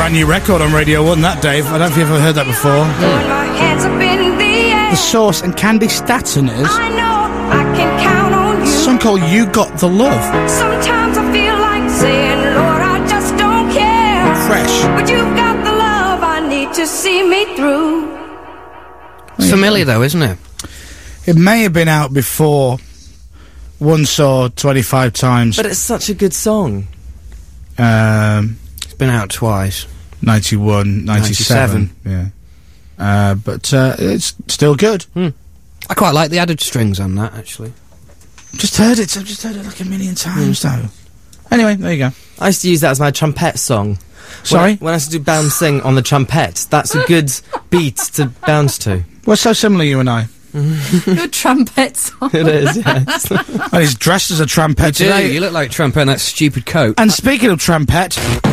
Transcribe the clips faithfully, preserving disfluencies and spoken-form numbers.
brand new record on Radio one, that, Dave. I don't know if you've ever heard that before. Mm. The Source and Candy Staton is. I know I can count on you. A song called You Got the Love. Sometimes I feel like saying, Lord, I just don't care. Fresh. But you've got the love I need to see me through. It's familiar, though, isn't it? It may have been out before One Saw twenty-five times. But it's such a good song. Um, it's been out twice. ninety-one, ninety-seven. Yeah. Uh, but uh, it's still good. Hmm. I quite like the added strings on that, actually. Just heard it. I've just heard it like a million times, though. Anyway, there you go. I used to use that as my trumpet song. Sorry? When, when I used to do bouncing on the trumpet, that's a good beat to bounce to. We're so similar, you and I. Your trumpet song. It is, yes. Well, he's dressed as a trumpet You do, today. you look like trumpet in that stupid coat. And speaking of trumpet...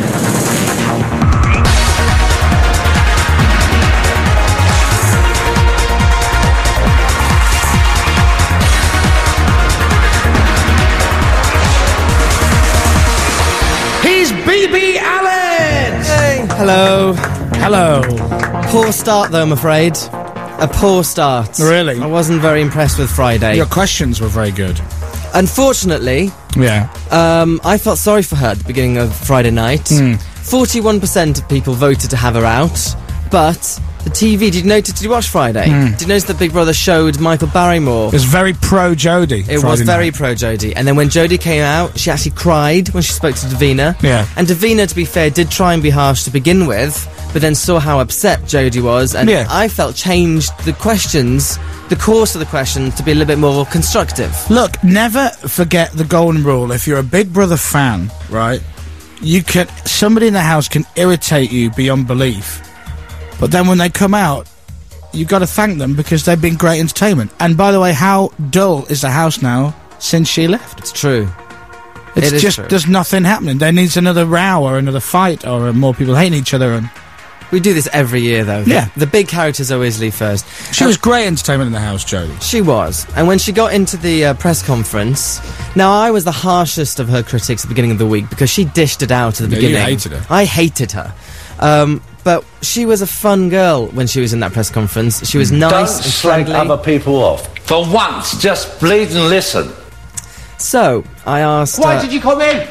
he's B B Allen! Hey. Hello. Hello. Poor start, though, I'm afraid. A poor start. Really? I wasn't very impressed with Friday. Your questions were very good. Unfortunately, Yeah. um, I felt sorry for her at the beginning of Friday night. Mm. forty-one percent of people voted to have her out, but the T V, did you notice, did you watch Friday? Mm. Did you notice that Big Brother showed Michael Barrymore? It was very pro-Jodie. It was very pro-Jodie. And then when Jodie came out, she actually cried when she spoke to Davina. Yeah. And Davina, to be fair, did try and be harsh to begin with, but then saw how upset Jodie was, and Yeah. I felt changed the questions, the course of the questions, to be a little bit more constructive. Look, never forget the golden rule. If you're a Big Brother fan, right, you can... somebody in the house can irritate you beyond belief. But then when they come out, you've got to thank them because they've been great entertainment. And by the way, how dull is the house now since she left? It's true. It's It is just, true. there's nothing happening. There needs another row or another fight or uh, more people hating each other. And We do this every year, though. Yeah. The, the big characters always leave first. she Uh, was great entertainment in the house, Jodie. She was. And when she got into the uh, press conference... Now, I was the harshest of her critics at the beginning of the week because she dished it out at the Yeah, you beginning. hated her. I hated her. Um, but she was a fun girl when she was in that press conference. She was nice Don't and slag friendly. other people off. For once, just bleed and listen. So, I asked Why uh, did you come in?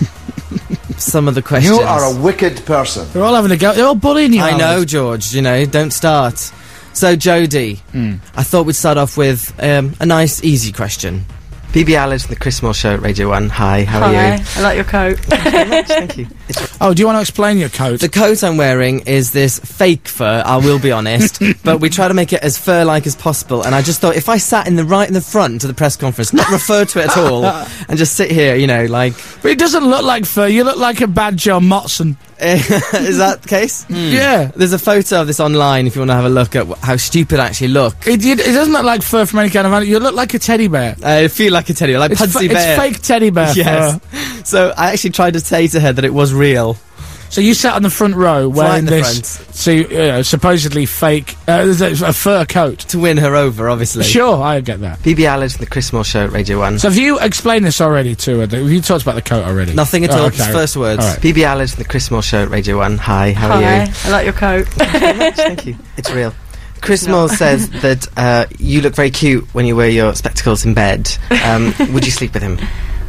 some of the questions. You are a wicked person. They're all having a go. They're all bullying you. I know, Howard. George, you know, don't start. So, Jodie, Mm. I thought we'd start off with um, a nice, easy question. B B Allen from the Chris Moore Show at Radio one. Hi, how are you? I like your coat. Thank you very much, thank you. It's Oh, do you want to explain your coat? The coat I'm wearing is this fake fur, I will be honest, but we try to make it as fur-like as possible, and I just thought if I sat in the right in the front of the press conference, not refer to it at all, and just sit here, you know, like... But it doesn't look like fur. You look like a bad John Motson. Is that the case? Yeah. There's a photo of this online if you want to have a look at wh- how stupid I actually look. It, it, it doesn't look like fur from any kind of animal. You look like a teddy bear. I feel like a teddy bear, like It's, Pudsey fa- Bear. it's fake teddy bear Yes. fur. So I actually tried to say to her that it was real. So you sat on the front row Right wearing in the this, front. so you know, supposedly fake, uh, a fur coat. To win her over, obviously. Sure, I get that. B B Allen from the Chris Moore Show at Radio one. So have you explained this already to her? Have you talked about the coat already? Nothing at Oh, all, okay. just first words. All right. B B Allen from the Chris Moore Show at Radio one. Hi, how are you? I like your coat. Thank you. It's real. Chris Moore says that uh, you look very cute when you wear your spectacles in bed. Um, would you sleep with him?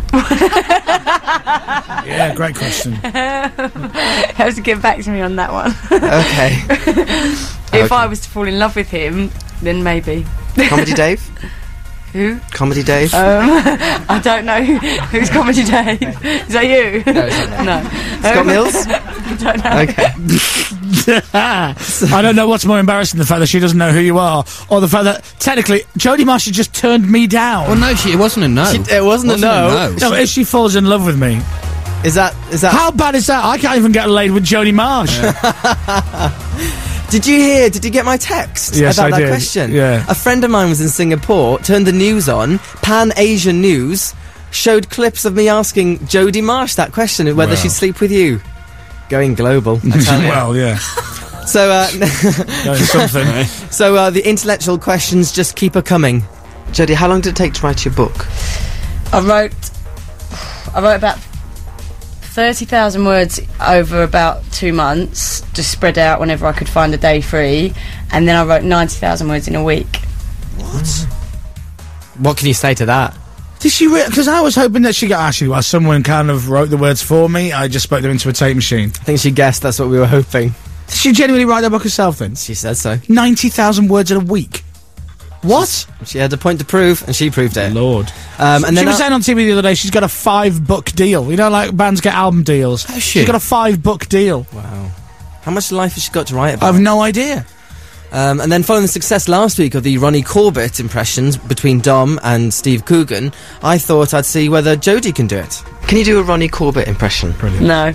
Yeah, great question. You have to get back to me on that one. Okay. If Okay. I was to fall in love with him, then maybe. Comedy Dave? Who? Comedy Dave? Um, I don't know who, who's Comedy Dave. Is that you? No, it's not. No. Scott Um, Mills? I don't know. Okay. I don't know what's more embarrassing, the fact that she doesn't know who you are, or the fact that, technically, Jodie Marshall just turned me down. Well, no, she, it wasn't a no. She- it wasn't a no. No, if she falls in love with me. Is that... Is that... How bad is that? I can't even get laid with Jodie Marsh. Did you hear? Did you get my text Yes, about I that did. question? Yeah. A friend of mine was in Singapore, turned the news on, Pan Asian News, showed clips of me asking Jodie Marsh that question, whether Wow. she'd sleep with you. Going global, I tell you. Well, yeah. So, uh, That's something, eh? so uh, the intellectual questions just keep her coming. Jodie, how long did it take to write your book? I wrote. I wrote about thirty thousand words over about two months, just spread out whenever I could find a day free, and then I wrote ninety thousand words in a week. What? What can you say to that? Did she? Because I was hoping that she got actually. Well, someone kind of wrote the words for me. I just spoke them into a tape machine. I think she guessed that's what we were hoping. Did she genuinely write that book herself then? She said so. Ninety thousand words in a week. What? She had a point to prove, and she proved it. Lord. Um, and she then was I- saying on T V the other day she's got a five book deal. You know, like bands get album deals. Has she? She's got a five book deal. Wow. How much life has she got to write about? I've no idea. Um, and then following the success last week of the Ronnie Corbett impressions between Dom and Steve Coogan, I thought I'd see whether Jodie can do it. Can you do a Ronnie Corbett impression? Brilliant. No.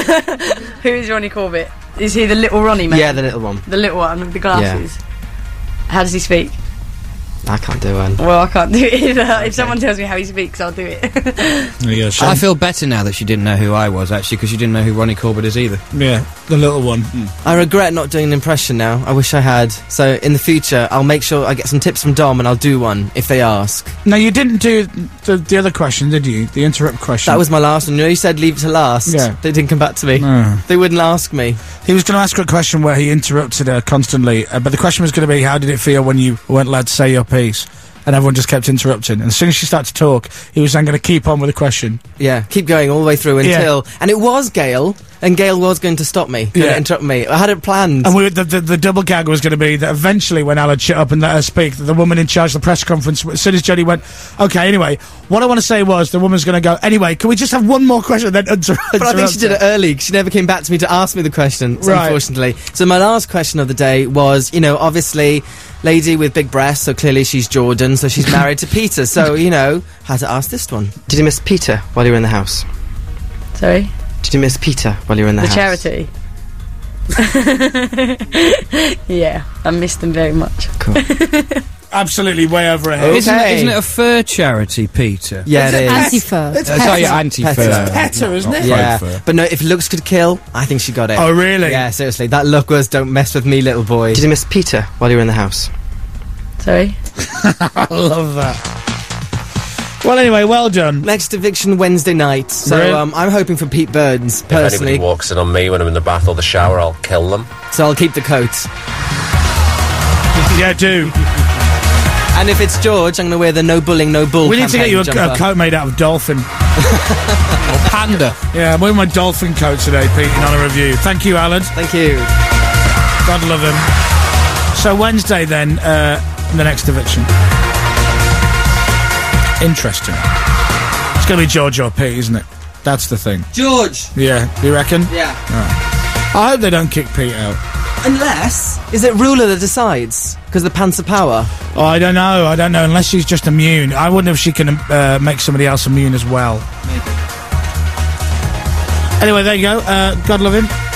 Who is Ronnie Corbett? Is he the little Ronnie man? Yeah, the little one. The little one with the glasses. How does he speak? I can't do one. Well, I can't do it either. If someone tells me how he speaks, I'll do it. There you go, Shane. I feel better now that she didn't know who I was, actually, because she didn't know who Ronnie Corbett is either. Yeah, the little one. I regret not doing an impression now. I wish I had. So in the future, I'll make sure I get some tips from Dom and I'll do one if they ask. No, you didn't do the, the other question, did you? The interrupt question. That was my last one. You know, you said leave it to last. Yeah. They didn't come back to me. No. They wouldn't ask me. He was going to ask her a question where he interrupted her constantly, uh, but the question was going to be, how did it feel when you weren't allowed to say your piece? And everyone just kept interrupting. And as soon as she started to talk, he was then going to keep on with the question. Yeah, keep going all the way through Yeah. until... And it was Gail, and Gail was going to stop me, going Yeah. to interrupt me. I had it planned. And we, were- the, the, the double gag was going to be that eventually, when Al had shut up and let her speak, the woman in charge of the press conference, as soon as Jodie went, okay, anyway, what I want to say was, the woman's going to go, anyway, can we just have one more question and then inter- But I think she did interrupt it early, 'cause she never came back to me to ask me the question, Right. unfortunately. So my last question of the day was, you know, obviously, lady with big breasts, so clearly she's Jordan, so she's married to Peter, so, you know, had to ask this one. Did you miss Peter while you were in the house? Sorry? Did you miss Peter while you were in the, The house? charity. Yeah, I miss them very much. Cool. Absolutely way over her head. Okay. Isn't, it, isn't it a fur charity, Peter? Yeah, it is. Anti-fur. It's Uh, sorry, Petter. anti-fur. Petter. Petter, isn't it? Yeah, Faux fur. but no, if looks could kill, I think she got it. Oh, really? Yeah, seriously, that look was don't mess with me, little boy. Did you miss Peter while you were in the house? Sorry? I love that. Well, anyway, well done. Next eviction Wednesday night, so Really? um, I'm hoping for Pete Burns, If personally, anybody walks in on me when I'm in the bath or the shower, I'll kill them. so I'll keep the coat. Yeah, do. And if it's George, I'm going to wear the no bullying, no bull We need to get you a, campaign a jumper. coat made out of dolphin. Panda. Yeah, I'm wearing my dolphin coat today, Pete, in honour of you. Thank you, Alan. Thank you. God love him. So Wednesday, then, uh, the next eviction. Interesting. It's going to be George or Pete, isn't it? That's the thing. George! Yeah, you reckon? Yeah. I hope they don't kick Pete out. Unless, is it Ruler that decides? Because the pants of power? Oh, I don't know. I don't know. Unless she's just immune. I wonder if she can uh, make somebody else immune as well. Maybe. Anyway, there you go. Uh, God love him.